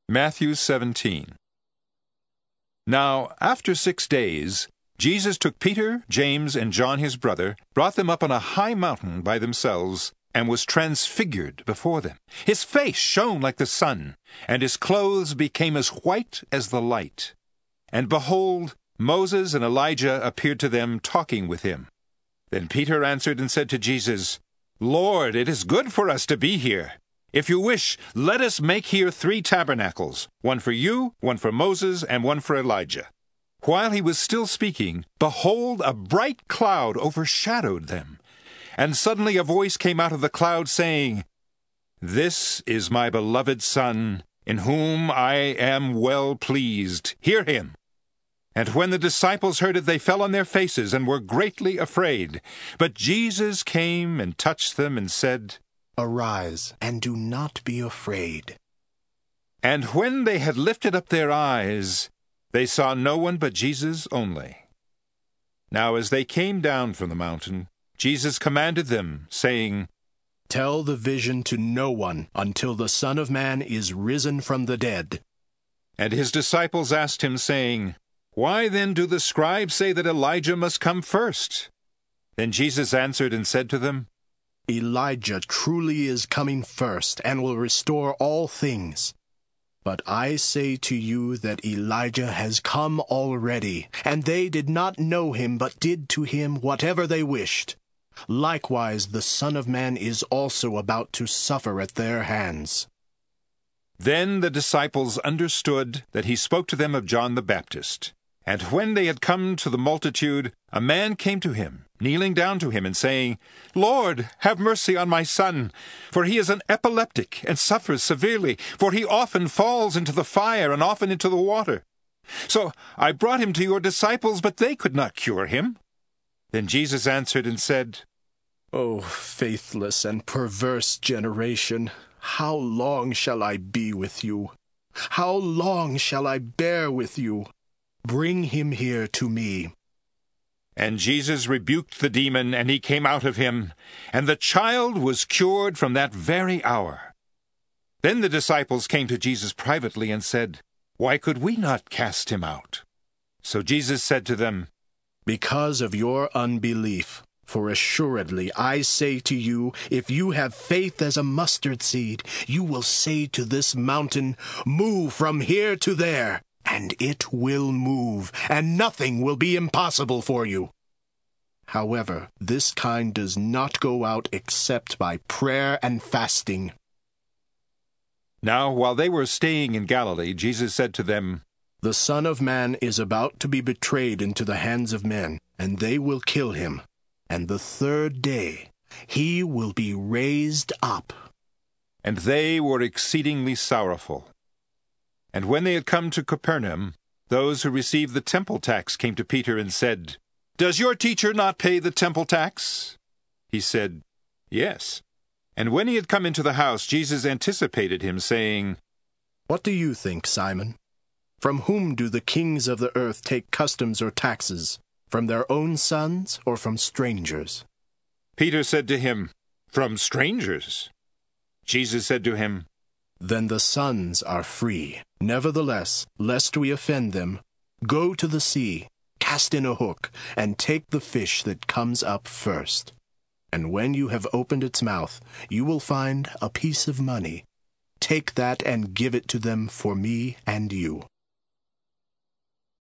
Matthew 17. Now, after 6 days, Jesus took Peter, James, and John his brother, brought them up on a high mountain by themselves, and was transfigured before them. His face shone like the sun, and his clothes became as white as the light. And behold, Moses and Elijah appeared to them, talking with him. Then Peter answered and said to Jesus, "Lord, it is good for us to be here. If you wish, let us make here 3 tabernacles, one for you, one for Moses, and one for Elijah." While he was still speaking, behold, a bright cloud overshadowed them. And suddenly a voice came out of the cloud, saying, "This is my beloved Son, in whom I am well pleased. Hear him." And when the disciples heard it, they fell on their faces and were greatly afraid. But Jesus came and touched them and said, "Arise, and do not be afraid." And when they had lifted up their eyes, they saw no one but Jesus only. Now as they came down from the mountain, Jesus commanded them, saying, "Tell the vision to no one until the Son of Man is risen from the dead." And his disciples asked him, saying, "Why then do the scribes say that Elijah must come first?" Then Jesus answered and said to them, "Elijah truly is coming first, and will restore all things. But I say to you that Elijah has come already, and they did not know him, but did to him whatever they wished. Likewise the Son of Man is also about to suffer at their hands." Then the disciples understood that he spoke to them of John the Baptist. And when they had come to the multitude, a man came to him, kneeling down to him and saying, "Lord, have mercy on my son, for he is an epileptic and suffers severely, for he often falls into the fire and often into the water. So I brought him to your disciples, but they could not cure him." Then Jesus answered and said, "O faithless and perverse generation, how long shall I be with you? How long shall I bear with you? Bring him here to me." And Jesus rebuked the demon, and he came out of him, and the child was cured from that very hour. Then the disciples came to Jesus privately and said, "Why could we not cast him out?" So Jesus said to them, "Because of your unbelief. For assuredly I say to you, if you have faith as a mustard seed, you will say to this mountain, 'Move from here to there,' and it will move, and nothing will be impossible for you. However, this kind does not go out except by prayer and fasting." Now while they were staying in Galilee, Jesus said to them, "The Son of Man is about to be betrayed into the hands of men, and they will kill him. And the 3rd day he will be raised up." And they were exceedingly sorrowful. And when they had come to Capernaum, those who received the temple tax came to Peter and said, "Does your teacher not pay the temple tax?" He said, "Yes." And when he had come into the house, Jesus anticipated him, saying, "What do you think, Simon? From whom do the kings of the earth take customs or taxes? From their own sons or from strangers?" Peter said to him, "From strangers." Jesus said to him, "Then the sons are free. Nevertheless, lest we offend them, go to the sea, cast in a hook, and take the fish that comes up first. And when you have opened its mouth, you will find a piece of money. Take that and give it to them for me and you.